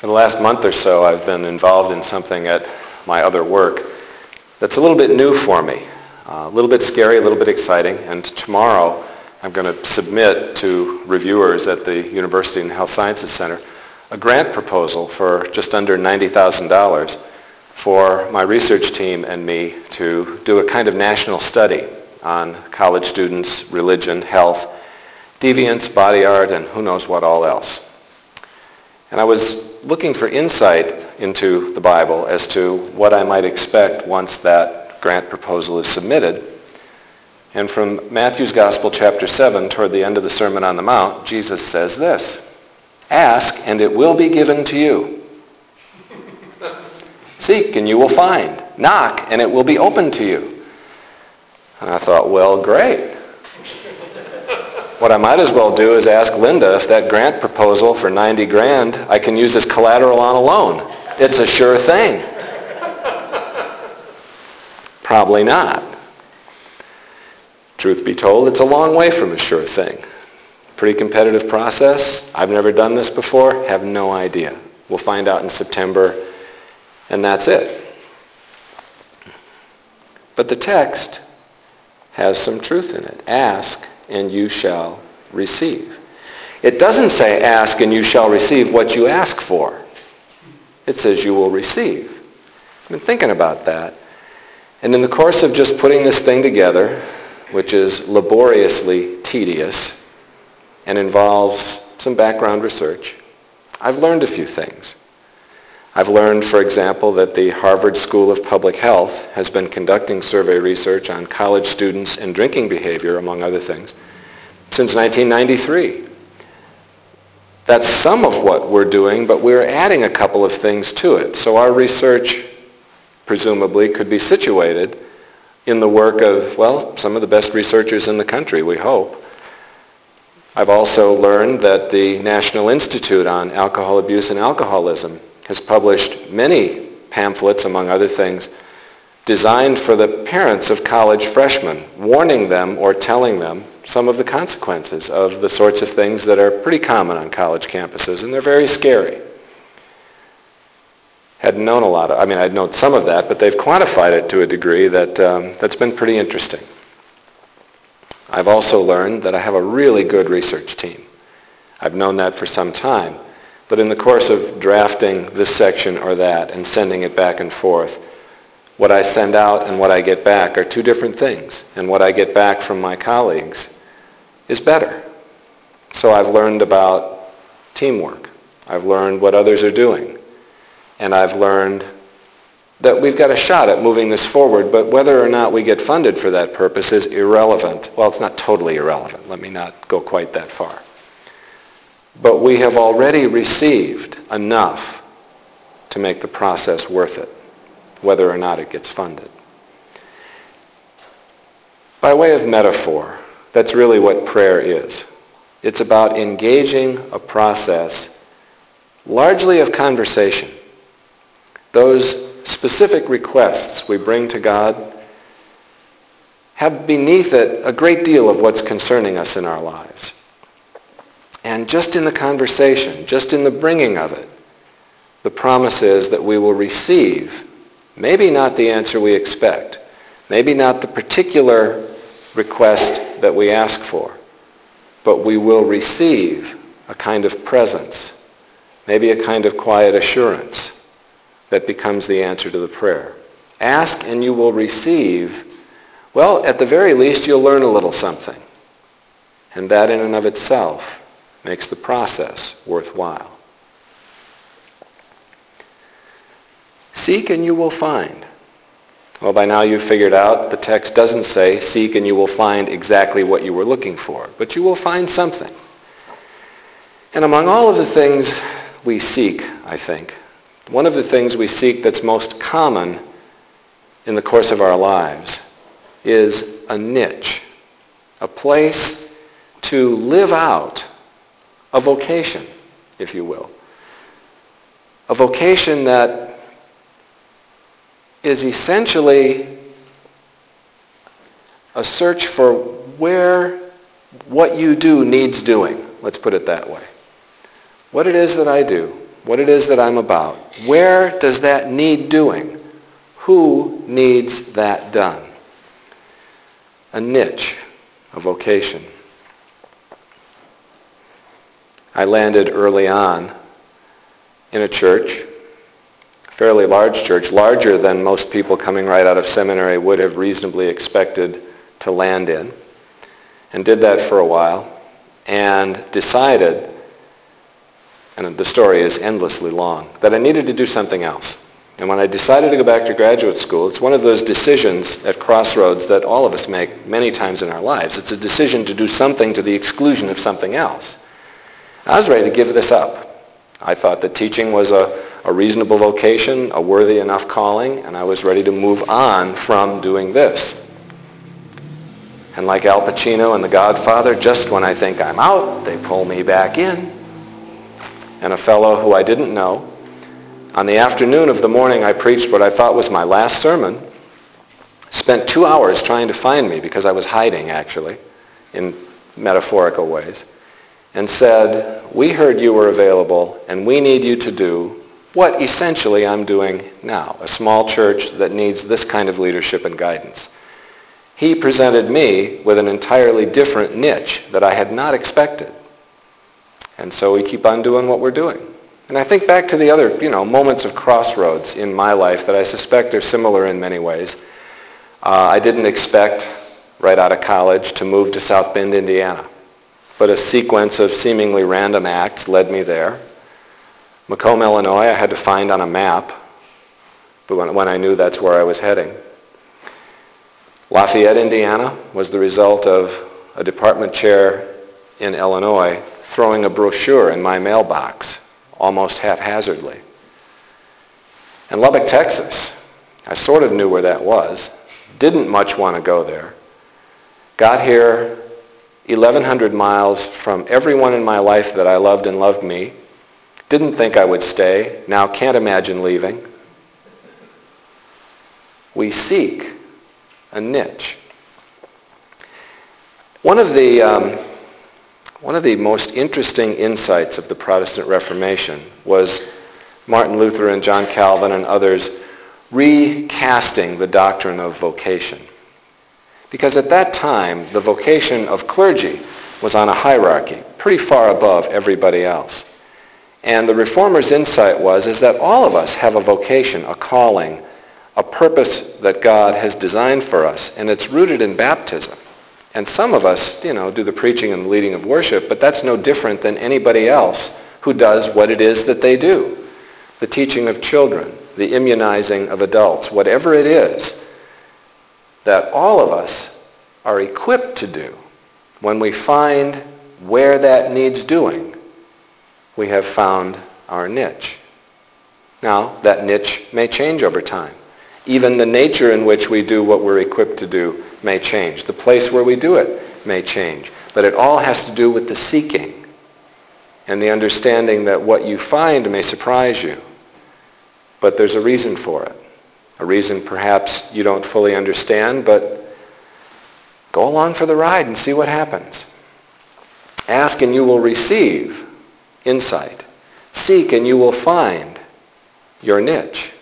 For the last month or so, I've been involved in something at my other work that's a little bit new for me, a little bit scary, a little bit exciting, and tomorrow I'm going to submit to reviewers at the University and Health Sciences Center a grant proposal for just under $90,000 for my research team and me to do a kind of national study on college students, religion, health, deviance, body art, and who knows what all else. And I was looking for insight into the Bible as to what I might expect once that grant proposal is submitted. And from Matthew's Gospel, chapter 7, toward the end of the Sermon on the Mount, Jesus says this, "Ask, and it will be given to you. Seek, and you will find. Knock, and it will be opened to you." And I thought, well, great. What I might as well do is ask Linda if that grant proposal for 90 grand I can use as collateral on a loan. It's a sure thing. Probably not. Truth be told, it's a long way from a sure thing. Pretty competitive process. I've never done this before. Have no idea. We'll find out in September, and that's it. But the text has some truth in it. Ask, and you shall receive. It doesn't say ask and you shall receive what you ask for. It says you will receive. I've been thinking about that. And in the course of just putting this thing together, which is laboriously tedious and involves some background research, I've learned a few things. I've learned, for example, that the Harvard School of Public Health has been conducting survey research on college students and drinking behavior, among other things, since 1993. That's some of what we're doing, but we're adding a couple of things to it. So our research, presumably, could be situated in the work of, well, some of the best researchers in the country, we hope. I've also learned that the National Institute on Alcohol Abuse and Alcoholism has published many pamphlets, among other things, designed for the parents of college freshmen, warning them or telling them some of the consequences of the sorts of things that are pretty common on college campuses, and they're very scary. Hadn't known a lot of, I'd known some of that, but they've quantified it to a degree that that's been pretty interesting. I've also learned that I have a really good research team. I've known that for some time. But in the course of drafting this section or that and sending it back and forth, what I send out and what I get back are two different things. And what I get back from my colleagues is better. So I've learned about teamwork. I've learned what others are doing. And I've learned that we've got a shot at moving this forward, but whether or not we get funded for that purpose is irrelevant. Well, it's not totally irrelevant. Let me not go quite that far. But we have already received enough to make the process worth it, whether or not it gets funded. By way of metaphor, that's really what prayer is. It's about engaging a process largely of conversation. Those specific requests we bring to God have beneath it a great deal of what's concerning us in our lives. And just in the conversation, just in the bringing of it, the promise is that we will receive, maybe not the answer we expect, maybe not the particular request that we ask for, but we will receive a kind of presence, maybe a kind of quiet assurance that becomes the answer to the prayer. Ask and you will receive. Well, at the very least, you'll learn a little something. And that in and of itself makes the process worthwhile. Seek and you will find. Well, by now you've figured out the text doesn't say seek and you will find exactly what you were looking for, but you will find something. And among all of the things we seek, I think, one of the things we seek that's most common in the course of our lives is a niche, a place to live out a vocation, if you will. A vocation that is essentially a search for where what you do needs doing. Let's put it that way. What it is that I do, what it is that I'm about. Where does that need doing? Who needs that done? A niche, a vocation. I landed early on in a church, a fairly large church, larger than most people coming right out of seminary would have reasonably expected to land in, and did that for a while, and decided, and the story is endlessly long, that I needed to do something else. And when I decided to go back to graduate school, it's one of those decisions at crossroads that all of us make many times in our lives. It's a decision to do something to the exclusion of something else. I was ready to give this up. I thought that teaching was a reasonable vocation, a worthy enough calling, and I was ready to move on from doing this. And like Al Pacino in The Godfather, just when I think I'm out, they pull me back in. And a fellow who I didn't know, on the afternoon of the morning I preached what I thought was my last sermon, spent 2 hours trying to find me, because I was hiding actually, in metaphorical ways, and said, we heard you were available and we need you to do what essentially I'm doing now, a small church that needs this kind of leadership and guidance. He presented me with an entirely different niche that I had not expected. And so we keep on doing what we're doing. And I think back to the other, moments of crossroads in my life that I suspect are similar in many ways. I didn't expect, right out of college, to move to South Bend, Indiana. But a sequence of seemingly random acts led me there. Macomb, Illinois, I had to find on a map, but when I knew that's where I was heading. Lafayette, Indiana, was the result of a department chair in Illinois throwing a brochure in my mailbox, almost haphazardly. And Lubbock, Texas, I sort of knew where that was, didn't much want to go there, got here 1,100 miles from everyone in my life that I loved and loved me, didn't think I would stay, now can't imagine leaving. We seek a niche. One of the most interesting insights of the Protestant Reformation was Martin Luther and John Calvin and others recasting the doctrine of vocation. Because at that time, the vocation of clergy was on a hierarchy, pretty far above everybody else. And the Reformers' insight is that all of us have a vocation, a calling, a purpose that God has designed for us, and it's rooted in baptism. And some of us, do the preaching and the leading of worship, but that's no different than anybody else who does what it is that they do. The teaching of children, the immunizing of adults, whatever it is that all of us are equipped to do. When we find where that needs doing, we have found our niche. Now, that niche may change over time. Even the nature in which we do what we're equipped to do may change. The place where we do it may change. But it all has to do with the seeking and the understanding that what you find may surprise you. But there's a reason for it. A reason perhaps you don't fully understand, but go along for the ride and see what happens. Ask and you will receive insight. Seek and you will find your niche.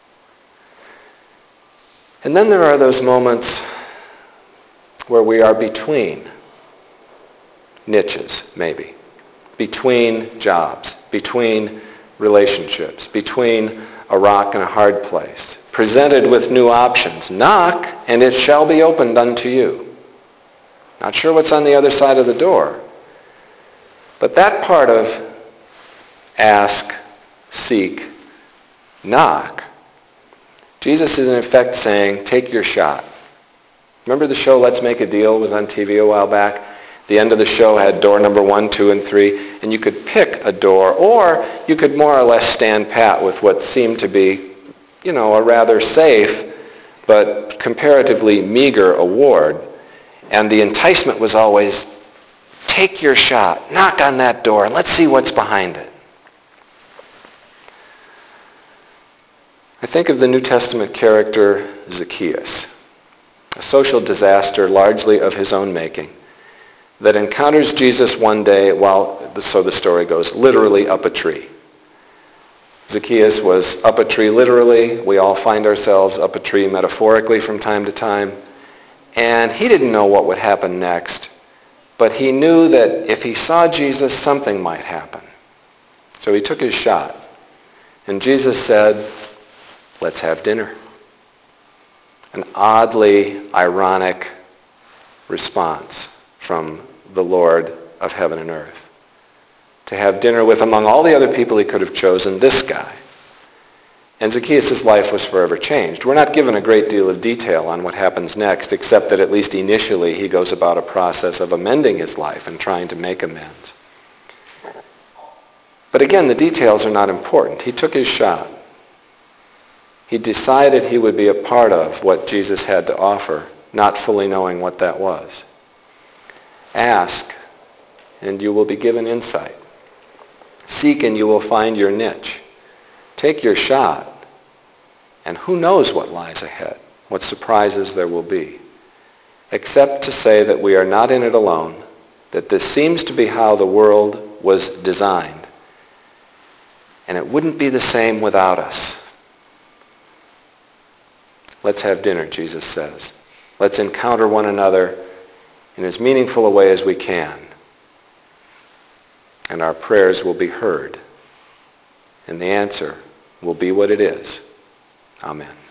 And then there are those moments where we are between niches, maybe. Between jobs, between relationships, between a rock and a hard place. Presented with new options. Knock, and it shall be opened unto you. Not sure what's on the other side of the door. But that part of ask, seek, knock, Jesus is in effect saying, take your shot. Remember the show Let's Make a Deal was on TV a while back? The end of the show had door number 1, 2, and 3, and you could pick a door, or you could more or less stand pat with what seemed to be, a rather safe but comparatively meager award. And the enticement was always, take your shot, knock on that door, and let's see what's behind it. I think of the New Testament character Zacchaeus, a social disaster largely of his own making, that encounters Jesus one day while, so the story goes, literally up a tree. Zacchaeus was up a tree literally. We all find ourselves up a tree metaphorically from time to time. And he didn't know what would happen next, but he knew that if he saw Jesus, something might happen. So he took his shot. And Jesus said, let's have dinner. An oddly ironic response from the Lord of heaven and earth. To have dinner with, among all the other people he could have chosen, this guy. And Zacchaeus' life was forever changed. We're not given a great deal of detail on what happens next, except that at least initially he goes about a process of amending his life and trying to make amends. But again, the details are not important. He took his shot. He decided he would be a part of what Jesus had to offer, not fully knowing what that was. Ask, and you will be given insight. Seek, and you will find your niche. Take your shot, and who knows what lies ahead, what surprises there will be, except to say that we are not in it alone, that this seems to be how the world was designed, and it wouldn't be the same without us. Let's have dinner, Jesus says. Let's encounter one another in as meaningful a way as we can, and our prayers will be heard, and the answer will be what it is. Amen.